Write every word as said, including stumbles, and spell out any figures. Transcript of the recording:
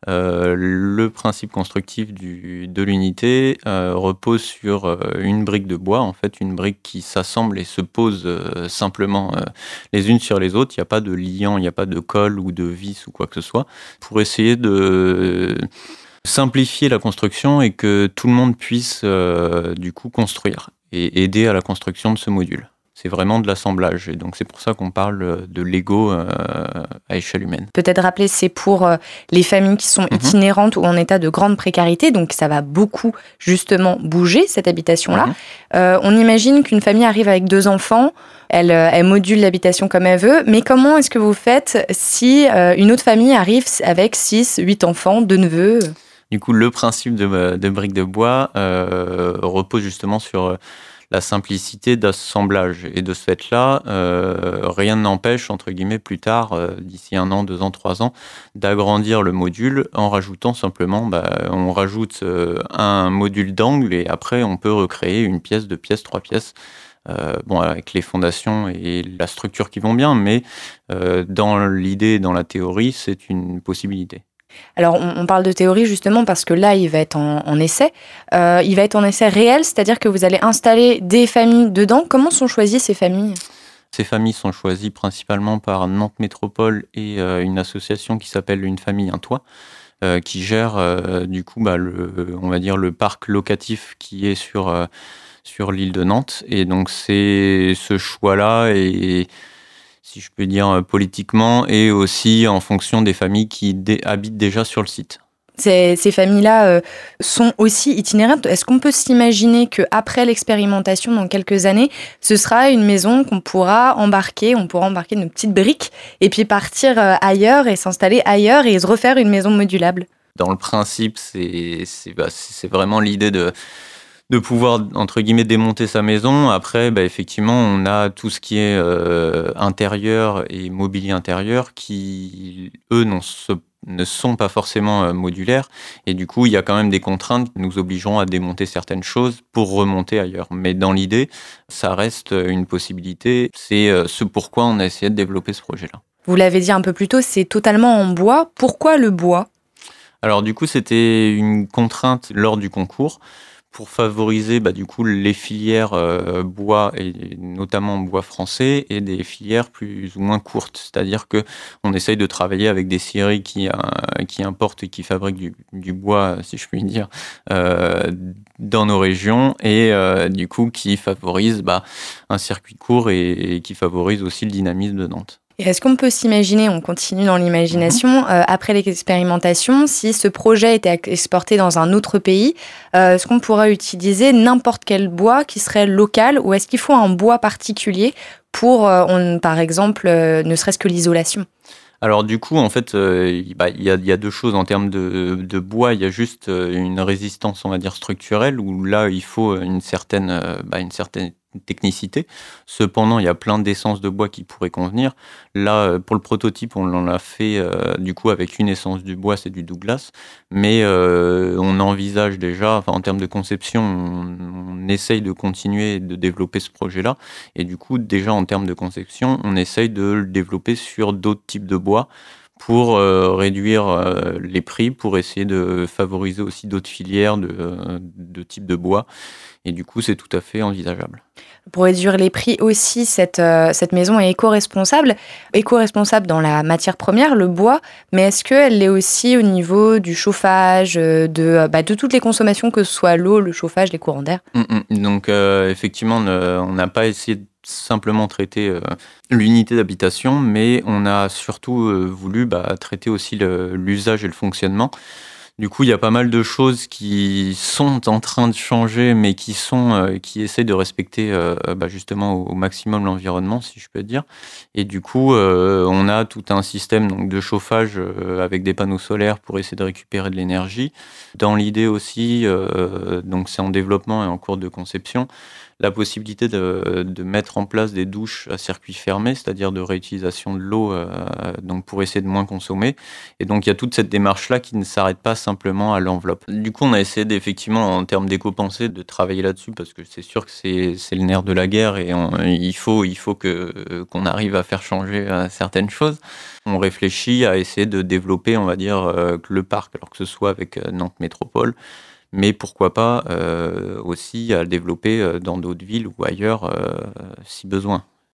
Euh, le principe constructif du, de l'unité euh, repose sur euh, une brique de bois, en fait, une brique qui s'assemble et se pose euh, simplement euh, les unes sur les autres. Il n'y a pas de liant, il n'y a pas de colle ou de vis ou quoi que ce soit, pour essayer de simplifier la construction et que tout le monde puisse euh, du coup construire et aider à la construction de ce module. C'est vraiment de l'assemblage et donc c'est pour ça qu'on parle de Lego euh, à échelle humaine. Peut-être rappeler, c'est pour euh, les familles qui sont mmh. itinérantes ou en état de grande précarité, donc ça va beaucoup justement bouger cette habitation-là. Mmh. Euh, on imagine qu'une famille arrive avec deux enfants, elle, elle module l'habitation comme elle veut, mais comment est-ce que vous faites si euh, une autre famille arrive avec six, huit enfants, deux neveux ? Du coup, le principe de, de briques de bois euh, repose justement sur la simplicité d'assemblage. Et de ce fait-là, euh, rien n'empêche, entre guillemets, plus tard, euh, d'ici un an, deux ans, trois ans, d'agrandir le module en rajoutant simplement, bah, on rajoute euh, un module d'angle et après, on peut recréer une pièce, deux pièces, trois pièces. Euh, bon, avec les fondations et la structure qui vont bien, mais euh, dans l'idée, dans la théorie, c'est une possibilité. Alors, on, on parle de théorie justement parce que là, il va être en, en essai. Euh, il va être en essai réel, c'est-à-dire que vous allez installer des familles dedans. Comment sont choisies ces familles ? Ces familles sont choisies principalement par Nantes Métropole et euh, une association qui s'appelle Une famille, un toit, euh, qui gère euh, du coup, bah, le, on va dire le parc locatif qui est sur, euh, sur l'île de Nantes. Et donc, c'est ce choix-là et si je peux dire politiquement, et aussi en fonction des familles qui dé- habitent déjà sur le site. Ces, ces familles-là euh, sont aussi itinérantes. Est-ce qu'on peut s'imaginer qu'après l'expérimentation, dans quelques années, ce sera une maison qu'on pourra embarquer, on pourra embarquer nos petites briques et puis partir euh, ailleurs et s'installer ailleurs et se refaire une maison modulable ? Dans le principe, c'est, c'est, bah, c'est vraiment l'idée de... de pouvoir, entre guillemets, démonter sa maison. Après, bah, effectivement, on a tout ce qui est euh, intérieur et mobilier intérieur qui, eux, non, se, ne sont pas forcément euh, modulaires. Et du coup, il y a quand même des contraintes qui nous obligeront à démonter certaines choses pour remonter ailleurs. Mais dans l'idée, ça reste une possibilité. C'est euh, ce pourquoi on a essayé de développer ce projet-là. Vous l'avez dit un peu plus tôt, c'est totalement en bois. Pourquoi le bois ? Alors du coup, c'était une contrainte lors du concours pour favoriser bah, du coup les filières euh, bois et notamment bois français et des filières plus ou moins courtes. C'est-à-dire que on essaye de travailler avec des scieries qui, euh, qui importent et qui fabriquent du, du bois, si je puis dire, euh, dans nos régions et euh, du coup qui favorisent bah, un circuit court et, et qui favorise aussi le dynamisme de Nantes. Et est-ce qu'on peut s'imaginer, on continue dans l'imagination, euh, après l'expérimentation, si ce projet était exporté dans un autre pays, euh, est-ce qu'on pourra utiliser n'importe quel bois qui serait local ou est-ce qu'il faut un bois particulier pour, euh, on, par exemple, euh, ne serait-ce que l'isolation ? Alors du coup, en fait, euh, bah, y a, y a deux choses en termes de, de bois. Il y a juste une résistance, on va dire, structurelle, où là, il faut une certaine, euh, bah, une certaine technicité. Cependant, il y a plein d'essences de bois qui pourraient convenir. Là, pour le prototype, on en a fait euh, du coup avec une essence du bois, c'est du Douglas. Mais euh, on envisage déjà, enfin, en termes de conception, on, on essaye de continuer de développer ce projet-là. Et du coup, déjà en termes de conception, on essaye de le développer sur d'autres types de bois pour euh, réduire euh, les prix, pour essayer de favoriser aussi d'autres filières de, euh, de types de bois. Et du coup, c'est tout à fait envisageable. Pour réduire les prix aussi, cette, euh, cette maison est éco-responsable. Éco-responsable dans la matière première, le bois, mais est-ce qu'elle l'est aussi au niveau du chauffage, de, bah, de toutes les consommations, que ce soit l'eau, le chauffage, les courants d'air ? Mmh, donc, euh, effectivement, on n'a pas essayé de simplement traiter euh, l'unité d'habitation, mais on a surtout euh, voulu bah, traiter aussi le, l'usage et le fonctionnement. Du coup, il y a pas mal de choses qui sont en train de changer, mais qui sont, euh, qui essayent de respecter euh, bah, justement au, au maximum l'environnement, si je peux dire. Et du coup, euh, on a tout un système donc de chauffage euh, avec des panneaux solaires pour essayer de récupérer de l'énergie. Dans l'idée aussi, euh, donc c'est en développement et en cours de conception, la possibilité de, de mettre en place des douches à circuit fermé, c'est-à-dire de réutilisation de l'eau, euh, donc pour essayer de moins consommer. Et donc il y a toute cette démarche-là qui ne s'arrête pas simplement à l'enveloppe. Du coup, on a essayé d'effectivement, en termes d'éco-pensée, de travailler là-dessus parce que c'est sûr que c'est, c'est le nerf de la guerre et on, il faut, il faut que, qu'on arrive à faire changer euh, certaines choses. On réfléchit à essayer de développer, on va dire, euh, le parc, alors que ce soit avec euh, Nantes Métropole, mais pourquoi pas euh, aussi à le développer euh, dans d'autres villes ou ailleurs euh, si besoin.